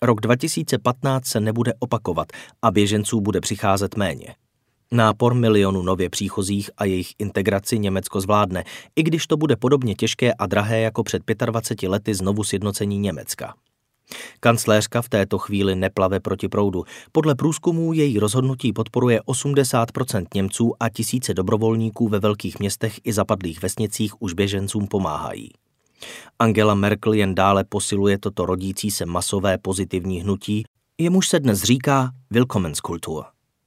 Rok 2015 se nebude opakovat a běženců bude přicházet méně. Nápor milionu nově příchozích a jejich integraci Německo zvládne, i když to bude podobně těžké a drahé jako před 25 lety znovu sjednocení Německa. Kancléřka v této chvíli neplave proti proudu. Podle průzkumů její rozhodnutí podporuje 80% Němců a tisíce dobrovolníků ve velkých městech i zapadlých vesnicích už běžencům pomáhají. Angela Merkel jen dále posiluje toto rodící se masové pozitivní hnutí, jemuž se dnes říká Willkommenskultur.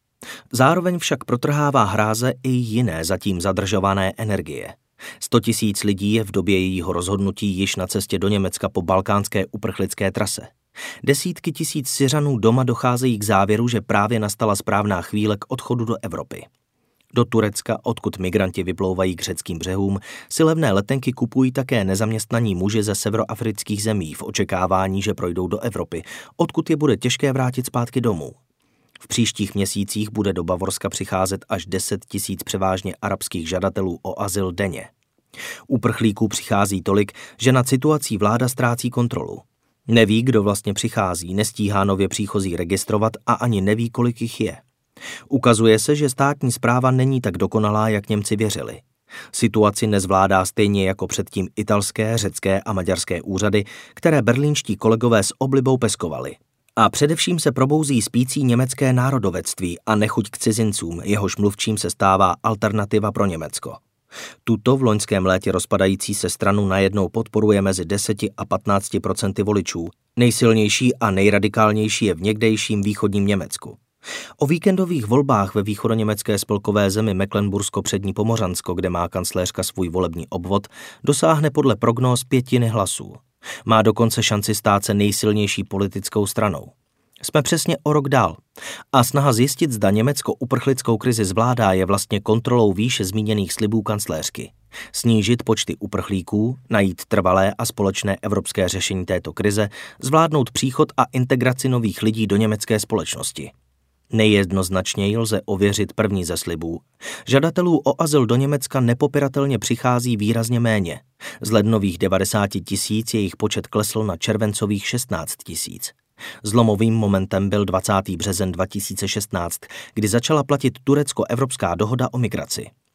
Zároveň však protrhává hráze i jiné zatím zadržované energie. 100 000 lidí je v době jejího rozhodnutí již na cestě do Německa po balkánské uprchlické trase. Desítky tisíc Syřanů doma docházejí k závěru, že právě nastala správná chvíle k odchodu do Evropy. Do Turecka, odkud migranti vyplouvají k řeckým břehům, si levné letenky kupují také nezaměstnaní muži ze severoafrických zemí v očekávání, že projdou do Evropy, odkud je bude těžké vrátit zpátky domů. V příštích měsících bude do Bavorska přicházet až 10 000 převážně arabských žadatelů o azyl denně. Uprchlíků přichází tolik, že nad situací vláda ztrácí kontrolu. Neví, kdo vlastně přichází, nestíhá nově příchozí registrovat a ani neví, kolik jich je. Ukazuje se, že státní správa není tak dokonalá, jak Němci věřili. Situaci nezvládá stejně jako předtím italské, řecké a maďarské úřady, které berlínští kolegové s oblibou peskovali. A především se probouzí spící německé národovectví a nechuť k cizincům, jehož mluvčím se stává Alternativa pro Německo. Tuto v loňském létě rozpadající se stranu najednou podporuje mezi 10 a 15% voličů. Nejsilnější a nejradikálnější je v někdejším východním Německu. O víkendových volbách ve východoněmecké spolkové zemi Mecklenbursko-Přední Pomořansko, kde má kancléřka svůj volební obvod, dosáhne podle prognóz 1/5 hlasů. Má dokonce šanci stát se nejsilnější politickou stranou. Jsme přesně o rok dál. A snaha zjistit, zda Německo uprchlickou krizi zvládá, je vlastně kontrolou výše zmíněných slibů kancléřky. Snížit počty uprchlíků, najít trvalé a společné evropské řešení této krize, zvládnout příchod a integraci nových lidí do německé společnosti. Nejjednoznačněji lze ověřit první ze slibů. Žadatelů o azyl do Německa nepopiratelně přichází výrazně méně. Z lednových 90 000 jejich počet klesl na červencových 16 000. Zlomovým momentem byl 20. březen 2016, kdy začala platit Turecko-Evropská dohoda o migraci.